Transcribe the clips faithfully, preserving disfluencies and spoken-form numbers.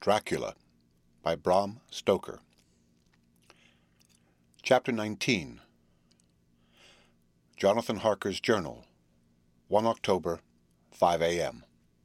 Dracula by Bram Stoker. Chapter nineteen. Jonathan Harker's Journal, the first of October, five a m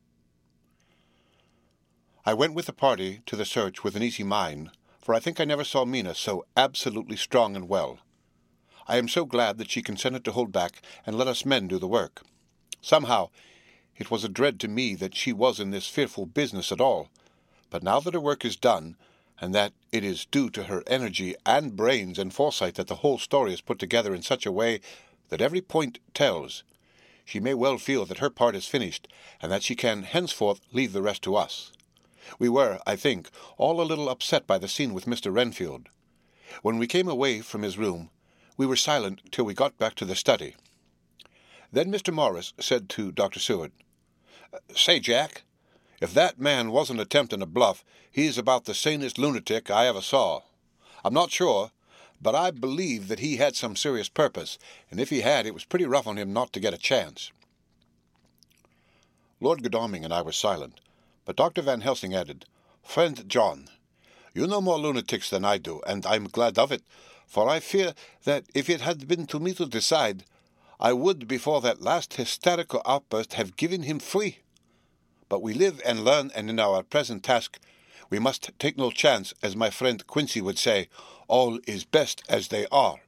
I went with the party to the search with an easy mind, for I think I never saw Mina so absolutely strong and well. I am so glad that she consented to hold back and let us men do the work. Somehow, it was a dread to me that she was in this fearful business at all, but now that her work is done, and that it is due to her energy and brains and foresight that the whole story is put together in such a way that every point tells, she may well feel that her part is finished, and that she can henceforth leave the rest to us. We were, I think, all a little upset by the scene with Mister Renfield. When we came away from his room, we were silent till we got back to the study. Then Mister Morris said to Doctor Seward, "Say, Jack, if that man wasn't attempting a bluff, he's about the sanest lunatic I ever saw. I'm not sure, but I believe that he had some serious purpose, and if he had, it was pretty rough on him not to get a chance." Lord Godalming and I were silent, but Doctor Van Helsing added, "Friend John, you know more lunatics than I do, and I'm glad of it, for I fear that if it had been to me to decide, I would, before that last hysterical outburst, have given him free. But we live and learn, and in our present task we must take no chance, as my friend Quincy would say, all is best as they are."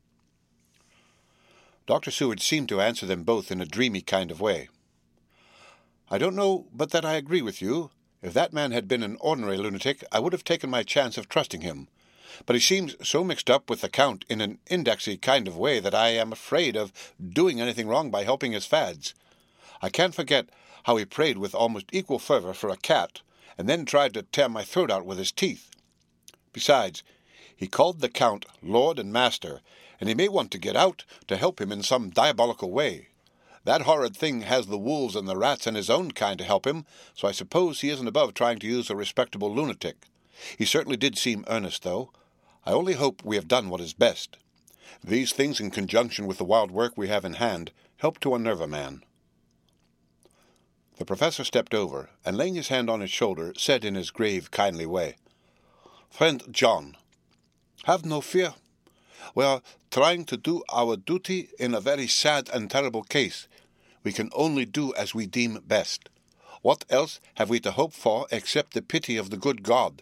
Doctor Seward seemed to answer them both in a dreamy kind of way. "I don't know but that I agree with you. If that man had been an ordinary lunatic, I would have taken my chance of trusting him. But he seems so mixed up with the Count in an indexy kind of way that I am afraid of doing anything wrong by helping his fads. I can't forget how he prayed with almost equal fervour for a cat, and then tried to tear my throat out with his teeth. Besides, he called the Count Lord and Master, and he may want to get out to help him in some diabolical way. That horrid thing has the wolves and the rats and his own kind to help him, so I suppose he isn't above trying to use a respectable lunatic. He certainly did seem earnest, though. I only hope we have done what is best. These things, in conjunction with the wild work we have in hand, help to unnerve a man." The professor stepped over, and laying his hand on his shoulder, said in his grave, kindly way, "Friend John, have no fear. We are trying to do our duty in a very sad and terrible case. We can only do as we deem best. What else have we to hope for except the pity of the good God?"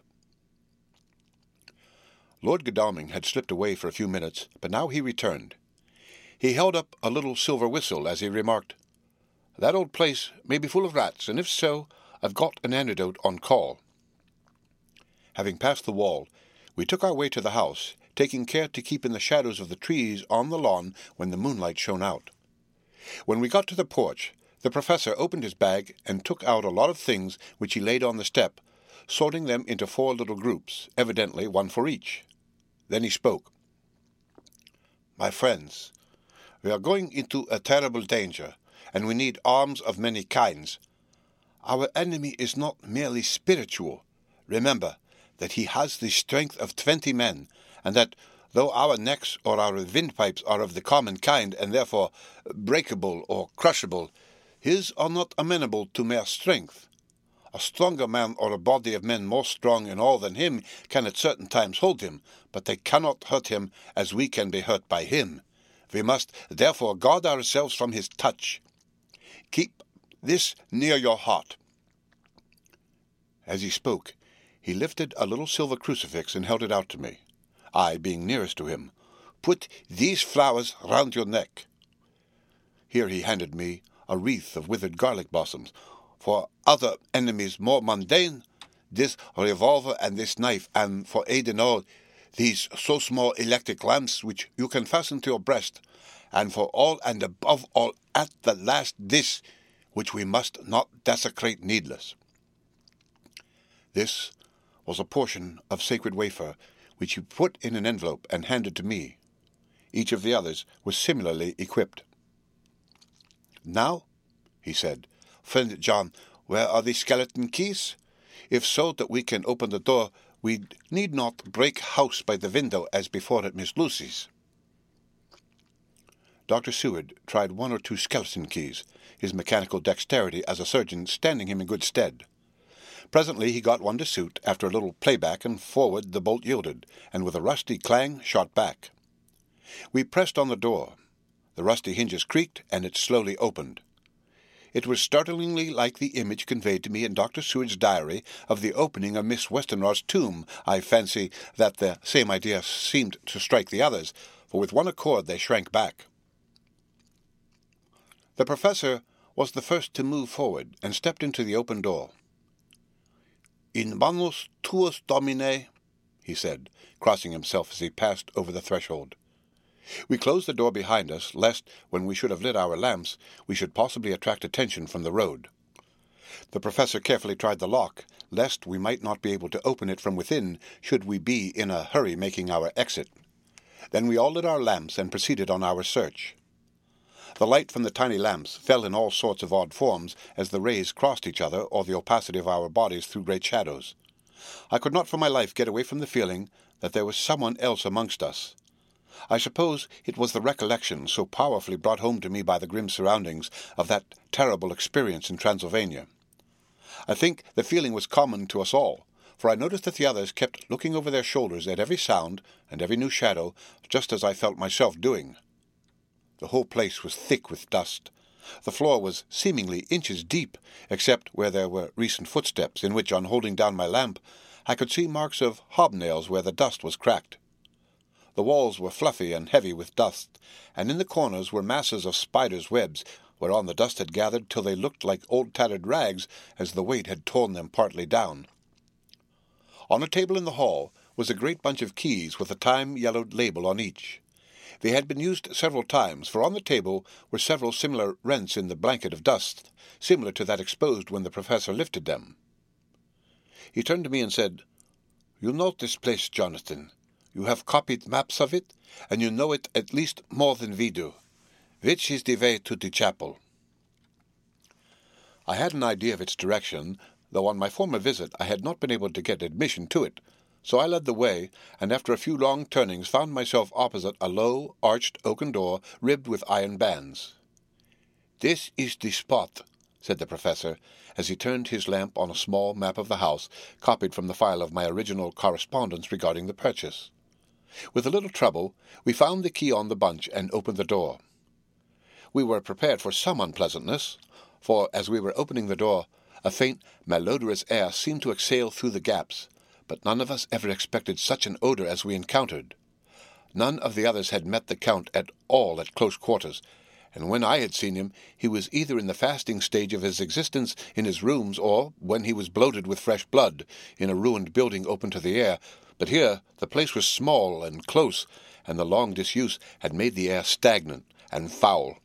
Lord Godalming had slipped away for a few minutes, but now he returned. He held up a little silver whistle as he remarked, "That old place may be full of rats, and if so, I've got an antidote on call." Having passed the wall, we took our way to the house, taking care to keep in the shadows of the trees on the lawn when the moonlight shone out. When we got to the porch, the professor opened his bag and took out a lot of things which he laid on the step, sorting them into four little groups, evidently one for each. Then he spoke. "My friends, we are going into a terrible danger, and we need arms of many kinds. Our enemy is not merely spiritual. Remember that he has the strength of twenty men, and that, though our necks or our windpipes are of the common kind, and therefore breakable or crushable, his are not amenable to mere strength. A stronger man or a body of men more strong in all than him can at certain times hold him, but they cannot hurt him as we can be hurt by him. We must therefore guard ourselves from his touch. Keep this near your heart." As he spoke, he lifted a little silver crucifix and held it out to me. I, being nearest to him, "Put these flowers round your neck." Here he handed me a wreath of withered garlic blossoms. "For other enemies more mundane, this revolver and this knife, and for aid in all, these so small electric lamps which you can fasten to your breast, and for all and above all, at the last, this, which we must not desecrate needless." This was a portion of sacred wafer, which he put in an envelope and handed to me. Each of the others was similarly equipped. "Now," he said, "Friend John, where are the skeleton keys? If so that we can open the door, we need not break house by the window as before at Miss Lucy's." Doctor Seward tried one or two skeleton keys, his mechanical dexterity as a surgeon standing him in good stead. Presently he got one to suit. After a little playback and forward the bolt yielded, and with a rusty clang shot back. We pressed on the door. The rusty hinges creaked, and it slowly opened. It was startlingly like the image conveyed to me in Doctor Seward's diary of the opening of Miss Westenra's tomb. I fancy that the same idea seemed to strike the others, for with one accord they shrank back. The professor was the first to move forward, and stepped into the open door. "In manus tuus, Domine," he said, crossing himself as he passed over the threshold. We closed the door behind us, lest, when we should have lit our lamps, we should possibly attract attention from the road. The professor carefully tried the lock, lest we might not be able to open it from within, should we be in a hurry making our exit. Then we all lit our lamps and proceeded on our search. The light from the tiny lamps fell in all sorts of odd forms as the rays crossed each other or the opacity of our bodies threw great shadows. I could not for my life get away from the feeling that there was someone else amongst us. I suppose it was the recollection, so powerfully brought home to me by the grim surroundings, of that terrible experience in Transylvania. I think the feeling was common to us all, for I noticed that the others kept looking over their shoulders at every sound and every new shadow, just as I felt myself doing. The whole place was thick with dust. The floor was seemingly inches deep, except where there were recent footsteps, in which, on holding down my lamp, I could see marks of hobnails where the dust was cracked. The walls were fluffy and heavy with dust, and in the corners were masses of spiders' webs, whereon the dust had gathered till they looked like old tattered rags, as the weight had torn them partly down. On a table in the hall was a great bunch of keys with a time-yellowed label on each. They had been used several times, for on the table were several similar rents in the blanket of dust, similar to that exposed when the professor lifted them. He turned to me and said, "You know this place, Jonathan. You have copied maps of it, and you know it at least more than we do. Which is the way to the chapel?" I had an idea of its direction, though on my former visit I had not been able to get admission to it, so I led the way, and after a few long turnings found myself opposite a low, arched oaken door ribbed with iron bands. "This is the spot," said the professor, as he turned his lamp on a small map of the house, copied from the file of my original correspondence regarding the purchase. With a little trouble, we found the key on the bunch and opened the door. We were prepared for some unpleasantness, for as we were opening the door, a faint, malodorous air seemed to exhale through the gaps, but none of us ever expected such an odor as we encountered. None of the others had met the Count at all at close quarters, and when I had seen him, he was either in the fasting stage of his existence in his rooms, or, when he was bloated with fresh blood, in a ruined building open to the air. But here the place was small and close, and the long disuse had made the air stagnant and foul.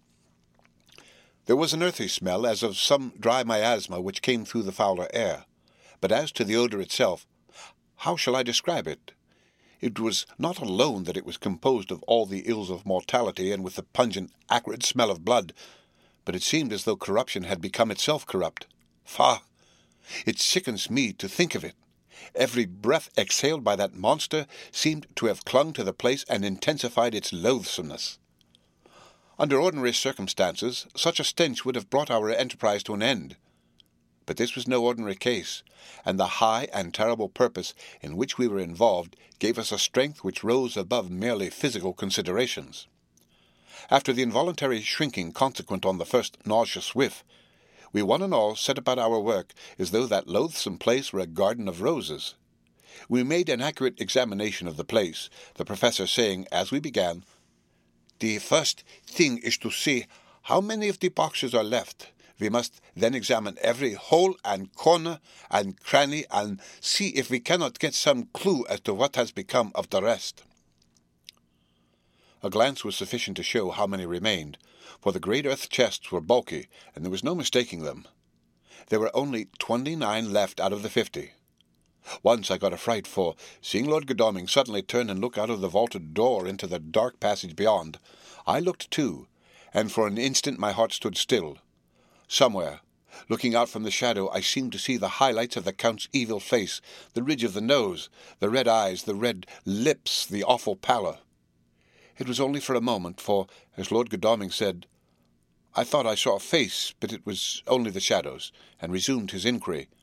There was an earthy smell, as of some dry miasma which came through the fouler air. But as to the odor itself, how shall I describe it? It was not alone that it was composed of all the ills of mortality and with the pungent, acrid smell of blood, but it seemed as though corruption had become itself corrupt. Faugh! It sickens me to think of it. Every breath exhaled by that monster seemed to have clung to the place and intensified its loathsomeness. Under ordinary circumstances, such a stench would have brought our enterprise to an end. But this was no ordinary case, and the high and terrible purpose in which we were involved gave us a strength which rose above merely physical considerations. After the involuntary shrinking consequent on the first nauseous whiff, we one and all set about our work as though that loathsome place were a garden of roses. We made an accurate examination of the place, the professor saying, as we began, "The first thing is to see how many of the boxes are left. We must then examine every hole and corner and cranny and see if we cannot get some clue as to what has become of the rest." A glance was sufficient to show how many remained, for the great earth chests were bulky, and there was no mistaking them. There were only twenty-nine left out of the fifty. Once I got a fright, for, seeing Lord Godalming suddenly turn and look out of the vaulted door into the dark passage beyond, I looked too, and for an instant my heart stood still. Somewhere, looking out from the shadow, I seemed to see the highlights of the Count's evil face, the ridge of the nose, the red eyes, the red lips, the awful pallor. It was only for a moment, for, as Lord Godalming said, "I thought I saw a face, but it was only the shadows," and resumed his inquiry.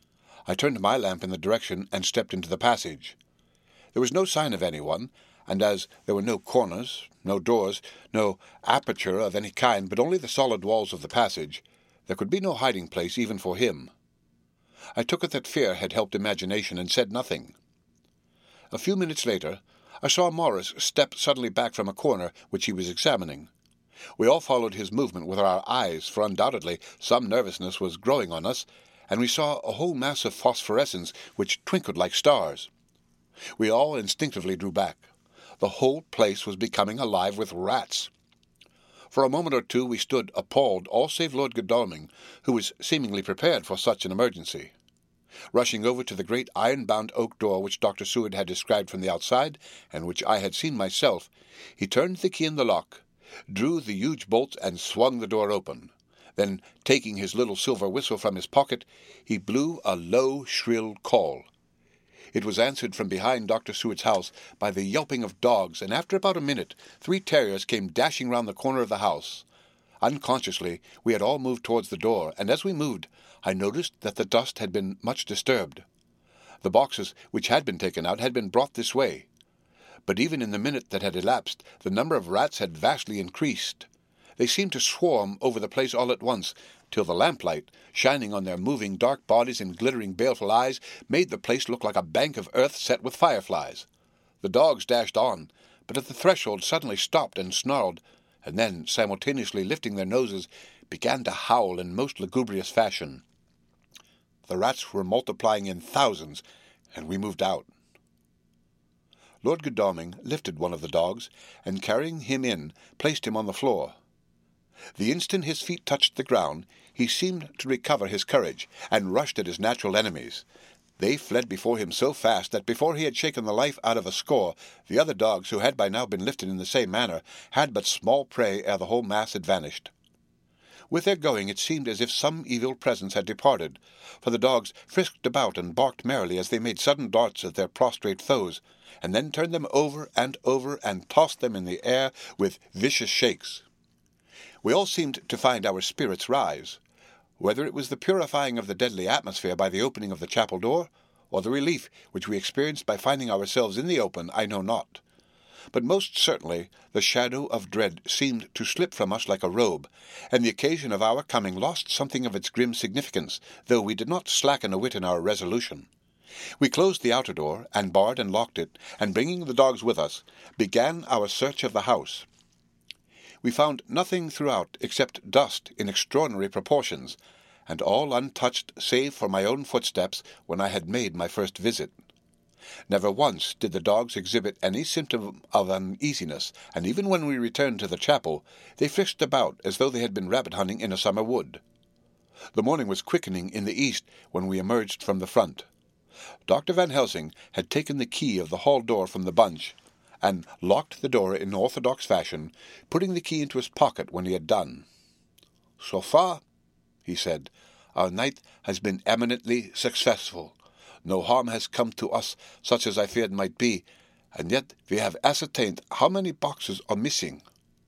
I turned my lamp in the direction and stepped into the passage. There was no sign of anyone, and as there were no corners, no doors, no aperture of any kind, but only the solid walls of the passage, there could be no hiding place even for him. I took it that fear had helped imagination and said nothing. A few minutes later, I saw Morris step suddenly back from a corner which he was examining. We all followed his movement with our eyes, for undoubtedly some nervousness was growing on us, and we saw a whole mass of phosphorescence which twinkled like stars. We all instinctively drew back. The whole place was becoming alive with rats. For a moment or two we stood appalled, all save Lord Godalming, who was seemingly prepared for such an emergency. Rushing over to the great iron-bound oak door which Doctor Seward had described from the outside, and which I had seen myself, he turned the key in the lock, drew the huge bolts, and swung the door open. Then, taking his little silver whistle from his pocket, he blew a low, shrill call. It was answered from behind Doctor Seward's house by the yelping of dogs, and after about a minute, three terriers came dashing round the corner of the house. Unconsciously, we had all moved towards the door, and as we moved, I noticed that the dust had been much disturbed. The boxes which had been taken out had been brought this way. But even in the minute that had elapsed, the number of rats had vastly increased. They seemed to swarm over the place all at once, till the lamplight, shining on their moving dark bodies and glittering baleful eyes, made the place look like a bank of earth set with fireflies. The dogs dashed on, but at the threshold suddenly stopped and snarled, and then, simultaneously lifting their noses, began to howl in most lugubrious fashion. The rats were multiplying in thousands, and we moved out. Lord Godalming lifted one of the dogs, and carrying him in, placed him on the floor. The instant his feet touched the ground, he seemed to recover his courage, and rushed at his natural enemies. They fled before him so fast that before he had shaken the life out of a score, the other dogs, who had by now been lifted in the same manner, had but small prey ere the whole mass had vanished. With their going it seemed as if some evil presence had departed, for the dogs frisked about and barked merrily as they made sudden darts at their prostrate foes, and then turned them over and over and tossed them in the air with vicious shakes. We all seemed to find our spirits rise. Whether it was the purifying of the deadly atmosphere by the opening of the chapel door, or the relief which we experienced by finding ourselves in the open, I know not. But most certainly the shadow of dread seemed to slip from us like a robe, and the occasion of our coming lost something of its grim significance, though we did not slacken a whit in our resolution. We closed the outer door, and barred and locked it, and bringing the dogs with us, began our search of the house. We found nothing throughout except dust in extraordinary proportions, and all untouched save for my own footsteps when I had made my first visit. Never once did the dogs exhibit any symptom of uneasiness, and even when we returned to the chapel, they frisked about as though they had been rabbit-hunting in a summer wood. The morning was quickening in the east when we emerged from the front. Doctor Van Helsing had taken the key of the hall door from the bunch, and locked the door in orthodox fashion, putting the key into his pocket when he had done. "So far," he said, "our night has been eminently successful. No harm has come to us such as I feared might be, and yet we have ascertained how many boxes are missing.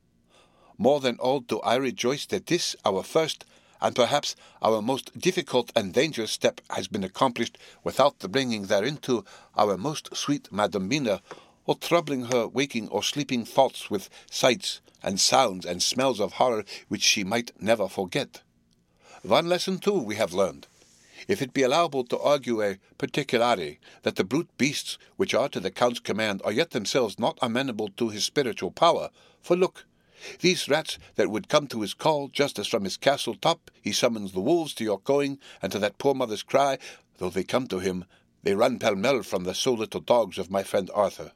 More than all do I rejoice that this, our first, and perhaps our most difficult and dangerous step has been accomplished without the bringing thereinto our most sweet Madam Mina, or troubling her waking or sleeping thoughts with sights and sounds and smells of horror which she might never forget. One lesson, too, we have learned. If it be allowable to argue a particulari, that the brute beasts which are to the Count's command are yet themselves not amenable to his spiritual power, for look, these rats that would come to his call, just as from his castle top he summons the wolves to your going, and to that poor mother's cry, though they come to him, they run pell-mell from the so little dogs of my friend Arthur.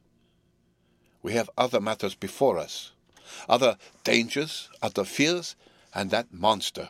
We have other matters before us, other dangers, other fears, and that monster.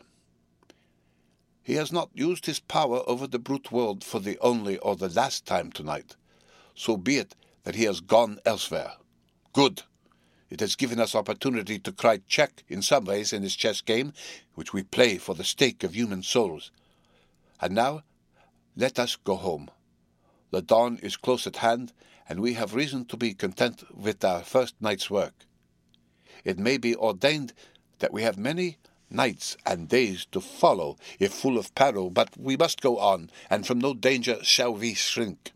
He has not used his power over the brute world for the only or the last time tonight. So be it that he has gone elsewhere. Good. It has given us opportunity to cry check in some ways in this chess game, which we play for the stake of human souls. And now, let us go home. The dawn is close at hand, and we have reason to be content with our first night's work. It may be ordained that we have many nights and days to follow, if full of peril, but we must go on, and from no danger shall we shrink.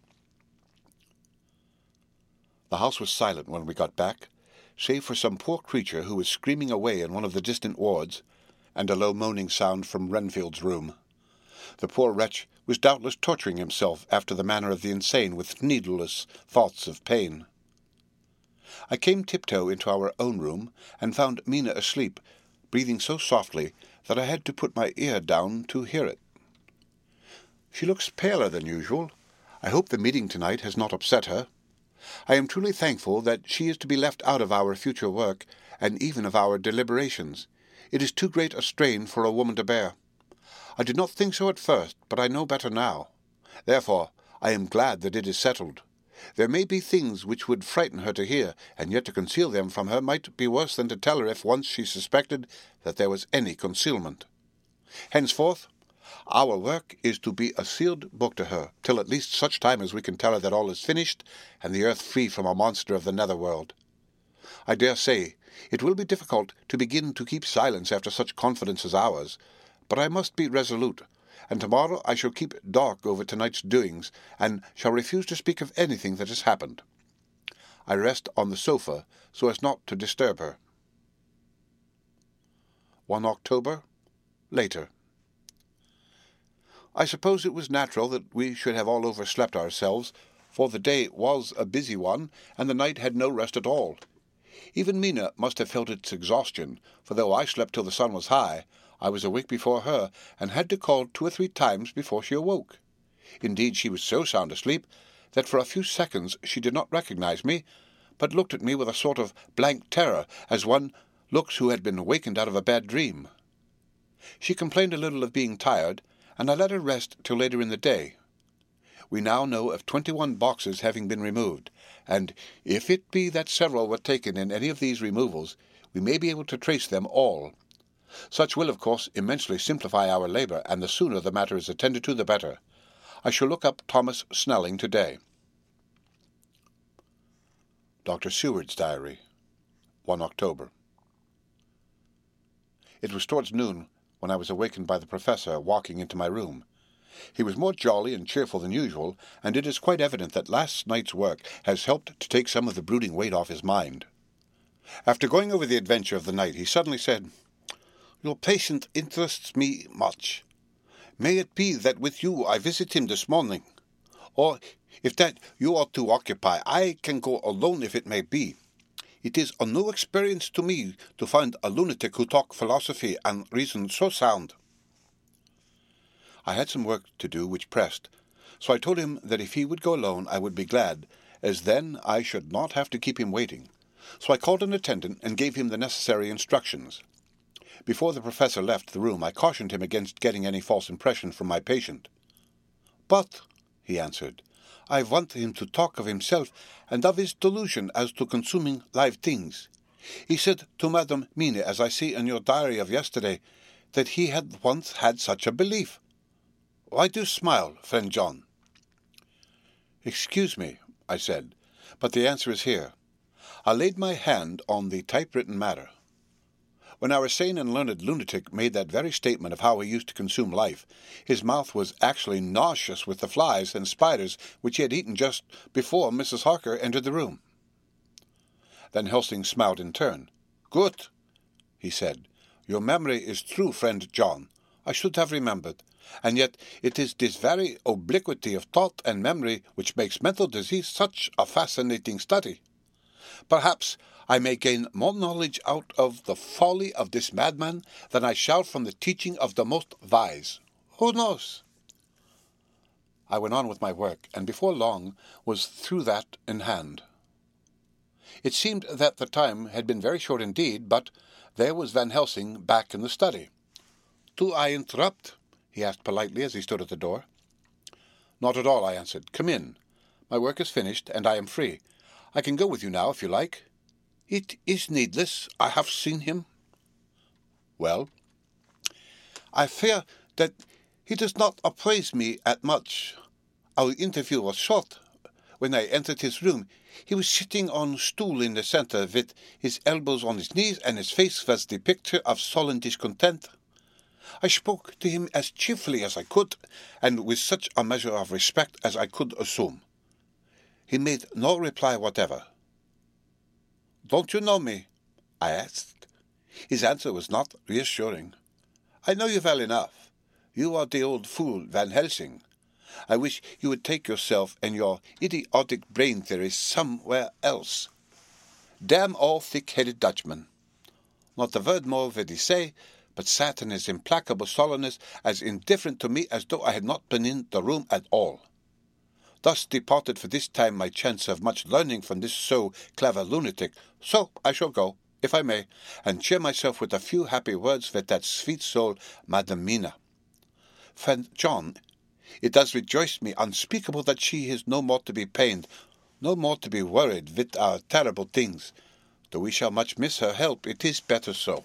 The house was silent when we got back, save for some poor creature who was screaming away in one of the distant wards, and a low moaning sound from Renfield's room. The poor wretch was doubtless torturing himself after the manner of the insane with needless thoughts of pain. I came tiptoe into our own room, and found Mina asleep, breathing so softly that I had to put my ear down to hear it. She looks paler than usual. I hope the meeting tonight has not upset her. I am truly thankful that she is to be left out of our future work, and even of our deliberations. It is too great a strain for a woman to bear. I did not think so at first, but I know better now. Therefore, I am glad that it is settled. There may be things which would frighten her to hear, and yet to conceal them from her might be worse than to tell her if once she suspected that there was any concealment. Henceforth, our work is to be a sealed book to her, till at least such time as we can tell her that all is finished, and the earth free from a monster of the nether-world. I dare say it will be difficult to begin to keep silence after such confidence as ours, but I must be resolute, and tomorrow I shall keep dark over tonight's doings, and shall refuse to speak of anything that has happened. I rest on the sofa, so as not to disturb her. One October, later. I suppose it was natural that we should have all overslept ourselves, for the day was a busy one, and the night had no rest at all. Even Mina must have felt its exhaustion, for though I slept till the sun was high, I was awake before her, and had to call two or three times before she awoke. Indeed, she was so sound asleep that for a few seconds she did not recognize me, but looked at me with a sort of blank terror, as one looks who had been awakened out of a bad dream. She complained a little of being tired, and I let her rest till later in the day. We now know of twenty-one boxes having been removed, and if it be that several were taken in any of these removals, we may be able to trace them all. Such will, of course, immensely simplify our labour, and the sooner the matter is attended to, the better. I shall look up Thomas Snelling today. Doctor Seward's Diary, First October. It was towards noon when I was awakened by the Professor walking into my room. He was more jolly and cheerful than usual, and it is quite evident that last night's work has helped to take some of the brooding weight off his mind. After going over the adventure of the night, he suddenly said, "Your patient interests me much. May it be that with you I visit him this morning? Or, if that you are to occupy, I can go alone if it may be. It is a new experience to me to find a lunatic who talk philosophy and reason so sound." I had some work to do which pressed, so I told him that if he would go alone I would be glad, as then I should not have to keep him waiting. So I called an attendant and gave him the necessary instructions. Before the Professor left the room I cautioned him against getting any false impression from my patient. "But," he answered, "I want him to talk of himself and of his delusion as to consuming live things. He said to Madame Mina, as I see in your diary of yesterday, that he had once had such a belief. Why do you smile, friend John?" "Excuse me," I said, "but the answer is here." I laid my hand on the typewritten matter. When our sane and learned lunatic made that very statement of how he used to consume life, his mouth was actually nauseous with the flies and spiders which he had eaten just before Missus Harker entered the room. Then Helsing smiled in turn. "Good," he said. "Your memory is true, friend John. I should have remembered. And yet it is this very obliquity of thought and memory which makes mental disease such a fascinating study. Perhaps I may gain more knowledge out of the folly of this madman than I shall from the teaching of the most wise. Who knows?" I went on with my work, and before long was through that in hand. It seemed that the time had been very short indeed, but there was Van Helsing back in the study. "Do I interrupt?" he asked politely as he stood at the door. "Not at all," I answered. "Come in. My work is finished, and I am free. I can go with you now, if you like." "It is needless. I have seen him." "Well?" "I fear that he does not appraise me at much. Our interview was short. when I entered his room, he was sitting on a stool in the centre with his elbows on his knees, and his face was the picture of sullen discontent. I spoke to him as cheerfully as I could, and with such a measure of respect as I could assume. He made no reply whatever. "Don't you know me?" I asked. His answer was not reassuring. "I know you well enough. You are the old fool Van Helsing. I wish you would take yourself and your idiotic brain theories somewhere else. Damn all thick-headed Dutchmen." Not a word more would he say, but sat in his implacable sullenness as indifferent to me as though I had not been in the room at all. Thus departed for this time my chance of much learning from this so clever lunatic, so I shall go, if I may, and cheer myself with a few happy words with that sweet soul, Madam Mina. Friend John, it does rejoice me unspeakable that she is no more to be pained, no more to be worried with our terrible things. Though we shall much miss her help, it is better so.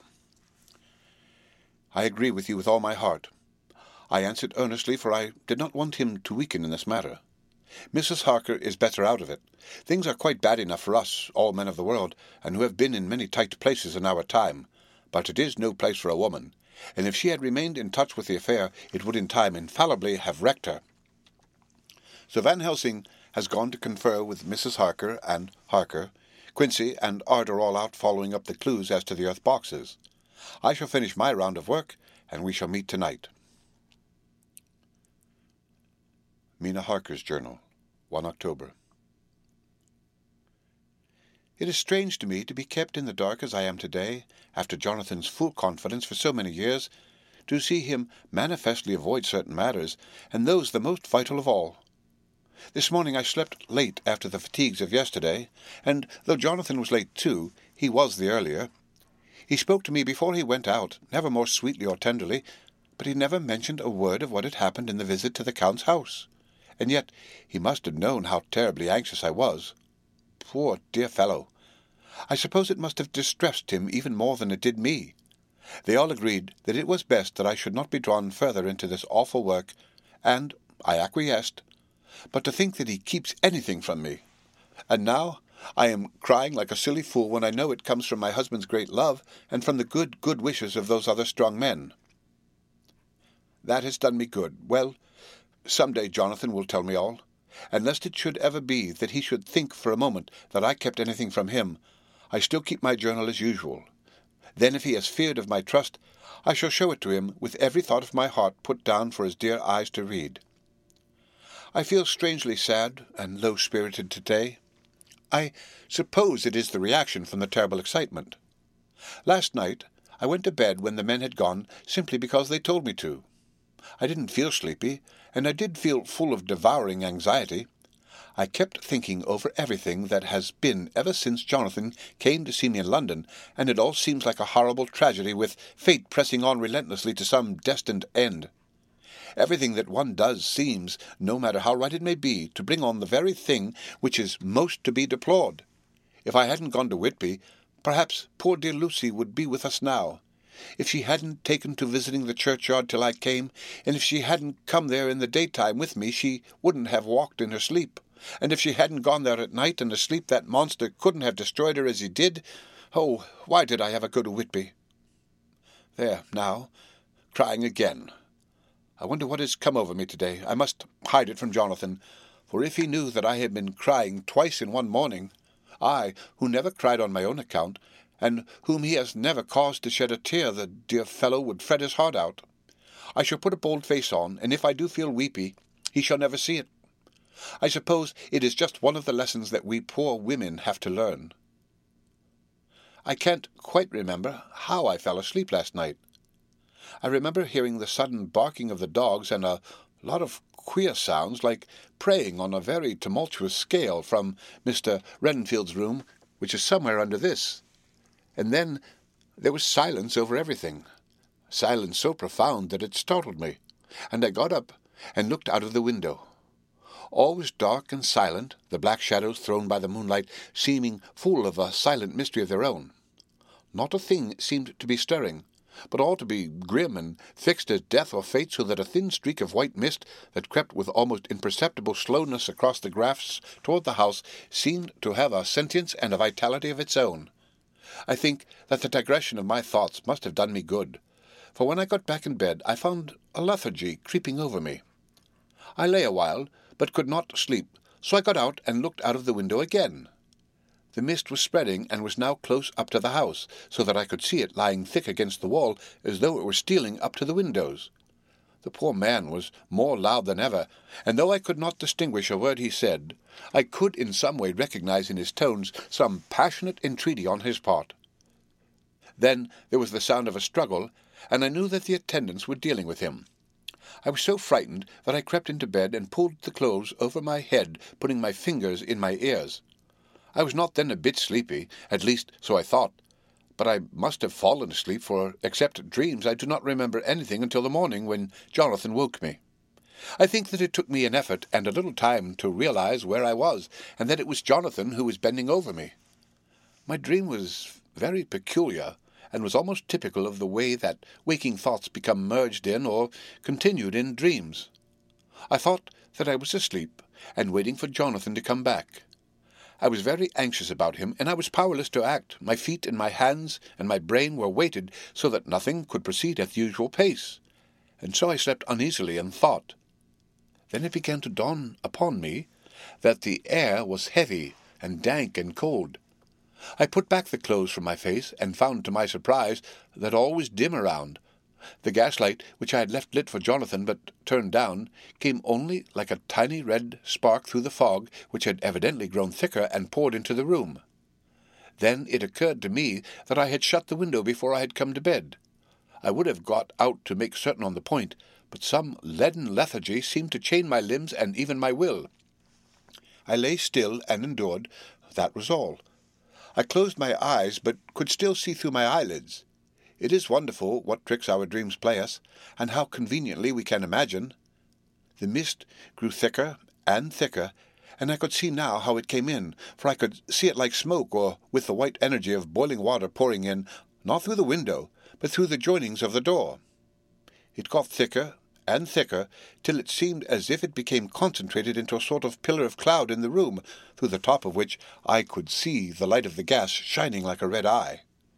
I agree with you with all my heart. I answered earnestly, for I did not want him to weaken in this matter. Missus Harker is better out of it. Things are quite bad enough for us, all men of the world, and who have been in many tight places in our time. But it is no place for a woman, and if she had remained in touch with the affair, it would in time infallibly have wrecked her. So Van Helsing has gone to confer with Missus Harker and Harker. Quincy and Art are all out following up the clues as to the earth boxes. I shall finish my round of work, and we shall meet tonight. Mina Harker's Journal, the first of October. It is strange to me to be kept in the dark as I am today, after Jonathan's full confidence for so many years, to see him manifestly avoid certain matters, and those the most vital of all. This morning I slept late after the fatigues of yesterday, and though Jonathan was late too, he was the earlier. He spoke to me before he went out, never more sweetly or tenderly, but he never mentioned a word of what had happened in the visit to the Count's house. And yet he must have known how terribly anxious I was. Poor dear fellow! I suppose it must have distressed him even more than it did me. They all agreed that it was best that I should not be drawn further into this awful work, and I acquiesced. But to think that he keeps anything from me! And now I am crying like a silly fool when I know it comes from my husband's great love, and from the good, good wishes of those other strong men. That has done me good. Well, some day Jonathan will tell me all, and lest it should ever be that he should think for a moment that I kept anything from him, I still keep my journal as usual. Then if he has feared of my trust, I shall show it to him with every thought of my heart put down for his dear eyes to read. I feel strangely sad and low-spirited today. I suppose it is the reaction from the terrible excitement. Last night I went to bed when the men had gone simply because they told me to. I didn't feel sleepy, and I did feel full of devouring anxiety. I kept thinking over everything that has been ever since Jonathan came to see me in London, and it all seems like a horrible tragedy, with fate pressing on relentlessly to some destined end. Everything that one does seems, no matter how right it may be, to bring on the very thing which is most to be deplored. If I hadn't gone to Whitby, perhaps poor dear Lucy would be with us now. If she hadn't taken to visiting the churchyard till I came, and if she hadn't come there in the daytime with me, she wouldn't have walked in her sleep. And if she hadn't gone there at night and asleep, that monster couldn't have destroyed her as he did. Oh, why did I ever go to Whitby? There, now, crying again. I wonder what has come over me today. I must hide it from Jonathan, for if he knew that I had been crying twice in one morning, I, who never cried on my own account, and whom he has never caused to shed a tear, the dear fellow would fret his heart out. I shall put a bold face on, and if I do feel weepy, he shall never see it. I suppose it is just one of the lessons that we poor women have to learn. I can't quite remember how I fell asleep last night. I remember hearing the sudden barking of the dogs and a lot of queer sounds, like praying on a very tumultuous scale, from Mister Renfield's room, which is somewhere under this. And then there was silence over everything, silence so profound that it startled me, and I got up and looked out of the window. All was dark and silent, the black shadows thrown by the moonlight seeming full of a silent mystery of their own. Not a thing seemed to be stirring, but all to be grim and fixed as death or fate, so that a thin streak of white mist that crept with almost imperceptible slowness across the grass toward the house seemed to have a sentience and a vitality of its own. I think that the digression of my thoughts must have done me good, for when I got back in bed I found a lethargy creeping over me. I lay a while, but could not sleep, so I got out and looked out of the window again. The mist was spreading and was now close up to the house, so that I could see it lying thick against the wall, as though it were stealing up to the windows. The poor man was more loud than ever, and though I could not distinguish a word he said, I could in some way recognize in his tones some passionate entreaty on his part. Then there was the sound of a struggle, and I knew that the attendants were dealing with him. I was so frightened that I crept into bed and pulled the clothes over my head, putting my fingers in my ears. I was not then a bit sleepy, at least so I thought, but I must have fallen asleep, for except dreams I do not remember anything until the morning, when Jonathan woke me. I think that it took me an effort and a little time to realize where I was, and that it was Jonathan who was bending over me. My dream was very peculiar, and was almost typical of the way that waking thoughts become merged in or continued in dreams. I thought that I was asleep, and waiting for Jonathan to come back. I was very anxious about him, and I was powerless to act. My feet and my hands and my brain were weighted so that nothing could proceed at the usual pace, and so I slept uneasily and thought. Then it began to dawn upon me that the air was heavy and dank and cold. I put back the clothes from my face, and found to my surprise that all was dim around. The gaslight, which I had left lit for Jonathan but turned down, came only like a tiny red spark through the fog, which had evidently grown thicker and poured into the room. Then it occurred to me that I had shut the window before I had come to bed. I would have got out to make certain on the point, but some leaden lethargy seemed to chain my limbs and even my will. I lay still and endured. That was all. I closed my eyes, but could still see through my eyelids. It is wonderful what tricks our dreams play us, and how conveniently we can imagine. The mist grew thicker and thicker, and I could see now how it came in, for I could see it like smoke, or with the white energy of boiling water pouring in, not through the window, but through the joinings of the door. It got thicker and thicker, till it seemed as if it became concentrated into a sort of pillar of cloud in the room, through the top of which I could see the light of the gas shining like a red eye.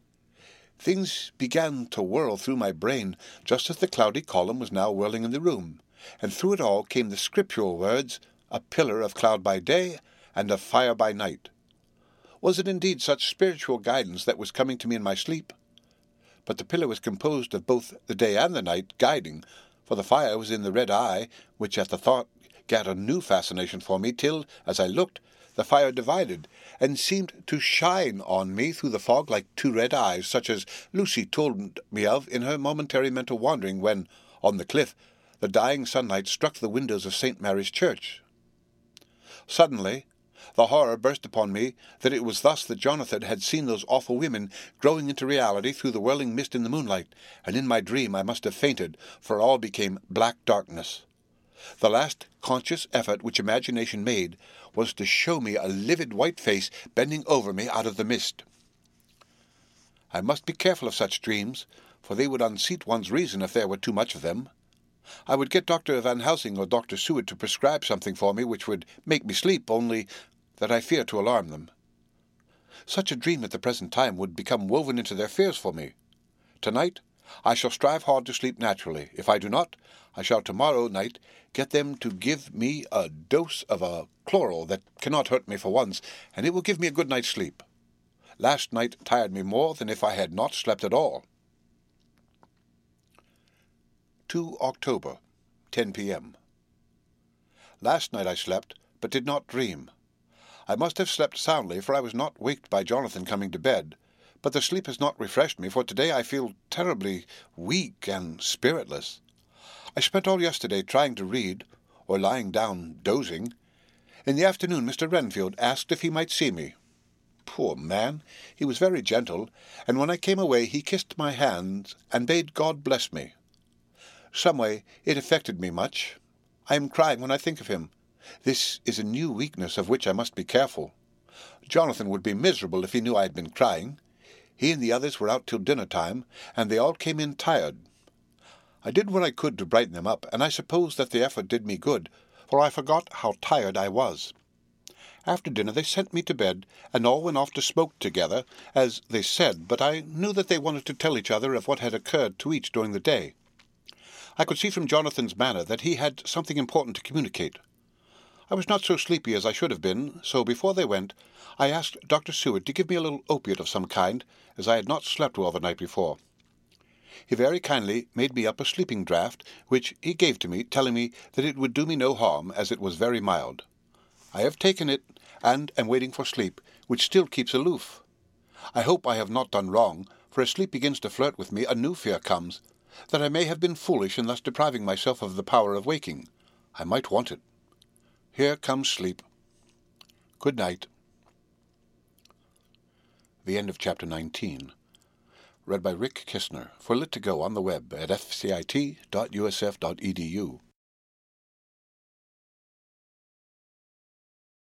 Things began to whirl through my brain, just as the cloudy column was now whirling in the room, and through it all came the scriptural words, "A pillar of cloud by day, and of fire by night." Was it indeed such spiritual guidance that was coming to me in my sleep? But the pillar was composed of both the day and the night guiding, for the fire was in the red eye, which at the thought gat a new fascination for me, till, as I looked, the fire divided, and seemed to shine on me through the fog like two red eyes, such as Lucy told me of in her momentary mental wandering when, on the cliff, the dying sunlight struck the windows of Saint Mary's Church. Suddenly, the horror burst upon me that it was thus that Jonathan had seen those awful women growing into reality through the whirling mist in the moonlight, and in my dream I must have fainted, for all became black darkness. The last conscious effort which imagination made was to show me a livid white face bending over me out of the mist. I must be careful of such dreams, for they would unseat one's reason if there were too much of them. I would get Doctor Van Helsing or Doctor Seward to prescribe something for me which would make me sleep, only that I fear to alarm them. Such a dream at the present time would become woven into their fears for me. Tonight I shall strive hard to sleep naturally. If I do not, I shall tomorrow night get them to give me a dose of a chloral that cannot hurt me for once, and it will give me a good night's sleep. Last night tired me more than if I had not slept at all. two October, ten p m Last night I slept, but did not dream. I must have slept soundly, for I was not waked by Jonathan coming to bed, but the sleep has not refreshed me, for today I feel terribly weak and spiritless. I spent all yesterday trying to read, or lying down dozing. In the afternoon Mister Renfield asked if he might see me. Poor man! He was very gentle, and when I came away he kissed my hands and bade God bless me. Someway it affected me much. I am crying when I think of him. This is a new weakness of which I must be careful. Jonathan would be miserable if he knew I had been crying. He and the others were out till dinner time, and they all came in tired. I did what I could to brighten them up, and I suppose that the effort did me good, for I forgot how tired I was. After dinner they sent me to bed, and all went off to smoke together, as they said, but I knew that they wanted to tell each other of what had occurred to each during the day. I could see from Jonathan's manner that he had something important to communicate. I was not so sleepy as I should have been, so before they went, I asked Doctor Seward to give me a little opiate of some kind, as I had not slept well the night before. He very kindly made me up a sleeping draught, which he gave to me, telling me that it would do me no harm, as it was very mild. I have taken it, and am waiting for sleep, which still keeps aloof. I hope I have not done wrong, for as sleep begins to flirt with me, a new fear comes, that I may have been foolish in thus depriving myself of the power of waking. I might want it. Here comes sleep. Good night. The end of chapter nineteen. Read by Rick Kistner for Lit to Go on the web at f c i t dot u s f dot e d u.